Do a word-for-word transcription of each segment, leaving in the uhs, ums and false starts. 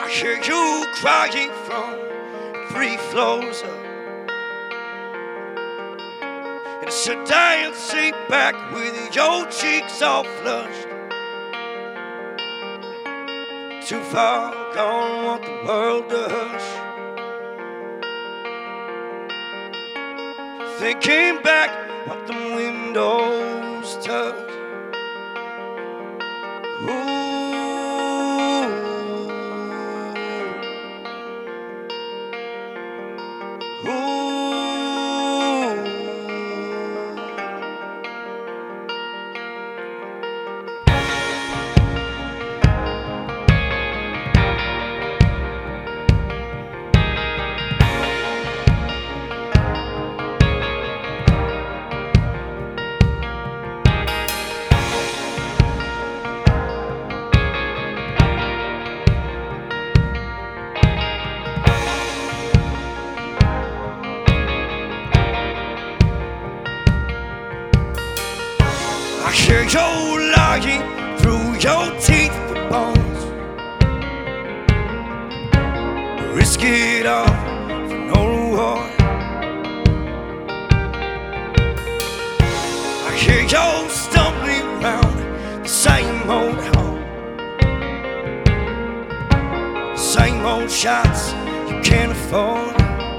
I hear you crying from three floors up in a sedan seat back with your cheeks all flushed. Too far gone, want the world to hush. Thinking back what the windows touch. Ooh. I hear you lying through your teeth for bones. Risk it all for no reward. I hear you stumbling round the same old home, the same old shots you can't afford.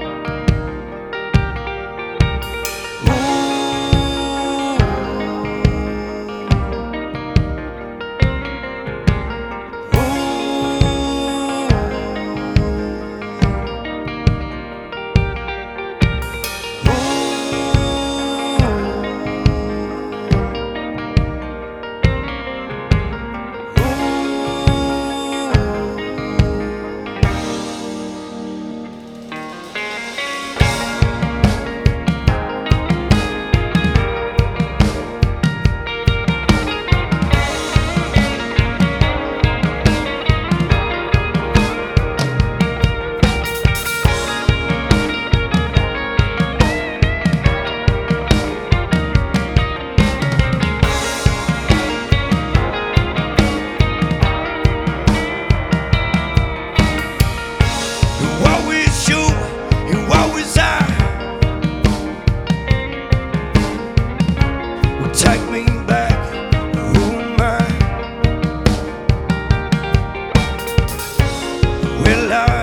Take me back, who am I? Will I